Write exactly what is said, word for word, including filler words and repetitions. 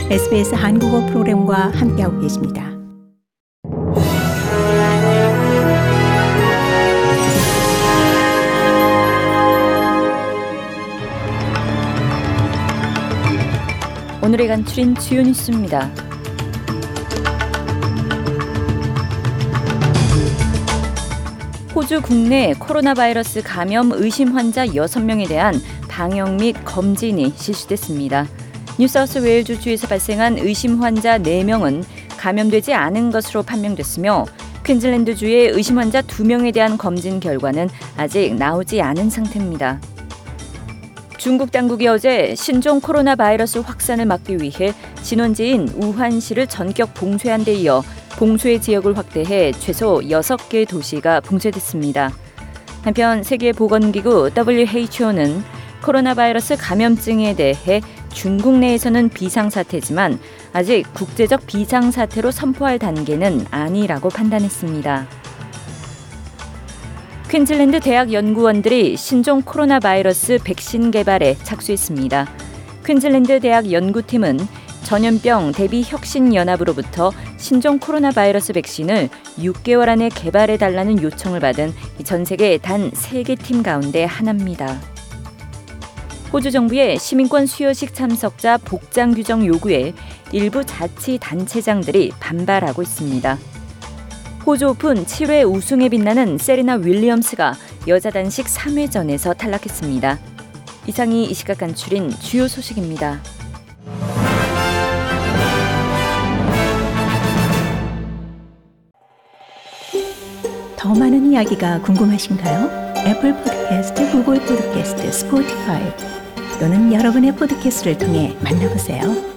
에스비에스 한국어 프로그램과 함께하고 계십니다. 오늘의 간추린 주요 뉴스입니다. 호주 국내 코로나 바이러스 감염 의심 환자 여섯 명에 대한 방역 및 검진이 실시됐습니다. 뉴사우스웨일즈 주에서 발생한 의심 환자 네 명은 감염되지 않은 것으로 판명됐으며 퀸즐랜드 주의 의심 환자 두 명에 대한 검진 결과는 아직 나오지 않은 상태입니다. 중국 당국이 어제 신종 코로나 바이러스 확산을 막기 위해 진원지인 우한시를 전격 봉쇄한 데 이어 봉쇄 지역을 확대해 최소 여섯 개 도시가 봉쇄됐습니다. 한편 세계보건기구 더블유에이치오는 코로나 바이러스 감염증에 대해 중국 내에서는 비상사태지만 아직 국제적 비상사태로 선포할 단계는 아니라고 판단했습니다. 퀸즐랜드 대학 연구원들이 신종 코로나 바이러스 백신 개발에 착수했습니다. 퀸즐랜드 대학 연구팀은 전염병 대비 혁신 연합으로부터 신종 코로나 바이러스 백신을 육 개월 안에 개발해달라는 요청을 받은 전 세계 단 세 개 팀 가운데 하나입니다. 호주 정부의 시민권 수여식 참석자 복장 규정 요구에 일부 자치단체장들이 반발하고 있습니다. 호주 오픈 칠 회 우승에 빛나는 세리나 윌리엄스가 여자 단식 삼 회전에서 탈락했습니다. 이상이 이 시각 간추린 주요 소식입니다. 더 많은 이야기가 궁금하신가요? 애플 팟캐스트, 구글 팟캐스트, 스포티파이 또는 여러분의 팟캐스트를 통해 만나보세요.